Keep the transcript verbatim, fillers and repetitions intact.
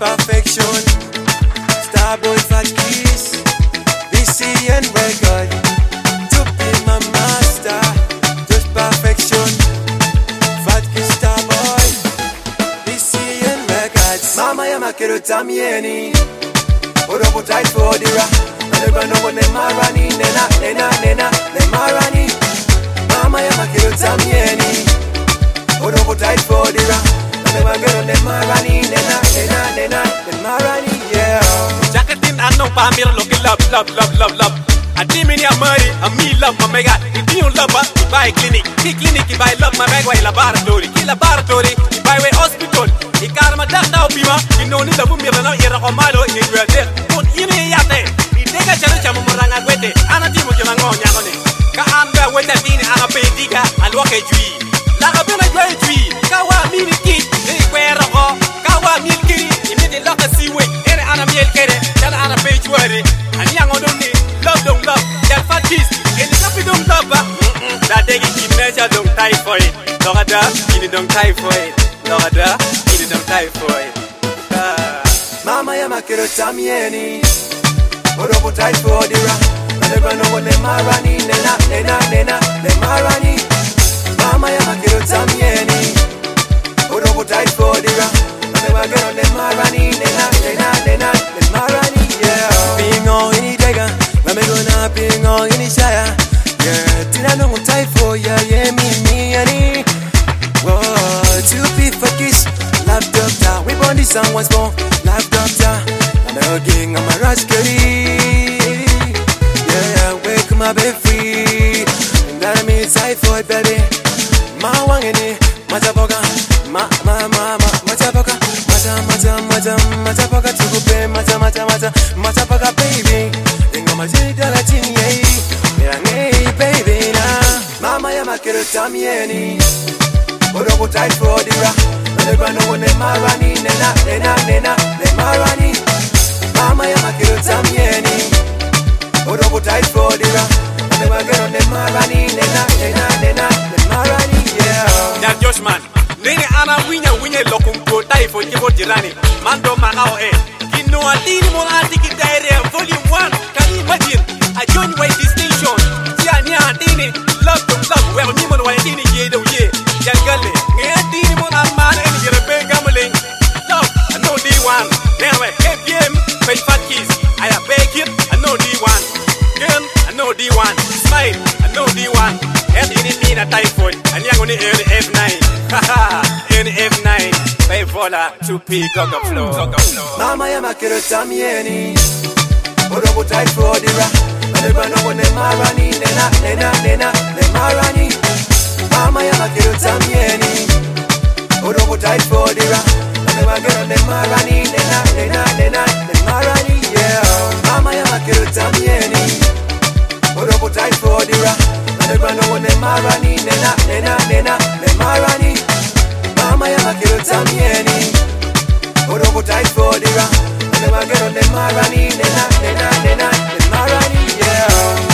perfection. Starboy Fat Keys, B C N record. To be my master, just perfection. Fat Keys Starboy, B C N records. Mama ya makero tamieni, orobo tight for the ra. Never know when they marani, nena, nena, nena, they marani. Mama ya makero tamieni, orobo tight for the ra. Never get on them marani, nena, nena, nena, them marani, yeah. Jacketin I know Pamir looking love, love, love, love, love. I didn't mean I'm money, I me love my mega. If you love her, you buy clinic. He clinic, if I love my mega, I laboratory. He laboratory, if I way hospital. He got my dad now, Pima. You know, need a woman, you know, you're a commando, you're there. Don't you know yet? He take a challenge, I'm going to get it. And I'm going to go on, Yamani. I'm going to wait at dinner, I'm a pay digger, and walk a tree. Like a bit of a tree. Kawa, me, the kid. Kawa milkiri, imidi loka siwe, ere ana milkere, jana ana page worry, and young on love don't love, that fat kiss, and the happy don't love, that day he measure don't tie for it, Lorada, you don't tie for it, Lorada, you don't tie for it. Mama ya makero tamieni, orobo tie for the ra, never know when they marani, nena, nena, nena, they marani. Mama ya makero tamieni, orobo tie for the ra. Never get on them marani, nena, nena, nena, them marani, yeah. Being all in the dagger, when me gonna being all in the shire, yeah. Tina no tie for ya, yeah, me, me, and whoa, two feet for kiss, love doctor. We born this song once more, love doctor. And again, I'm a rascally, yeah, wake my baby free. And that means typhoid, baby. Ma wangeni, mataboga, ma, ma, ma, ma, mataboga. Mata, mata, mata, mata paka tukupe, mata, mata, mata, mata paka baby. Ingo majini dala chini yei, mirangi baby na. Mama ya makero tamieni, orobo tight for the ra. Never know when they marani, nena, nena, nena, they marani. Mama ya makero tamieni, orobo tight for the ra. Never get on them marani, nena, nena, nena, they marani, yeah. Yeah, Josh man. Nene ana winya winya lokum ko tai fo jibo jirani mando magao e kino atini mo atiki diary volume one. Can you imagine a joint way distinction tia ni atini love to love where ni mo wa atini ye do ye jangale nge atini mo amana en jere be gamling love I know the one never K P M pay fat kiss I a beg it I know the one girl I know the one smile I know the one and in need a typhoid and yang on the F nine. In F nine, pay vola to P Coca Flow. Mama ya makero tamieni, orobo tight for the ra. Never know when they marani, nena, nena, nena, they marani. Mama ya makero tamieni, orobo tight for the ra. Never get on them marani, nena, nena, nena, they marani, yeah. Mama ya makero tamieni, orobo tight for the ra. Never know when they marani, nena, nena, nena, they marani. Mama ya makero tamieni, orobo tight for the ra. Never get on them marani, nena, nena, nena, them marani, yeah.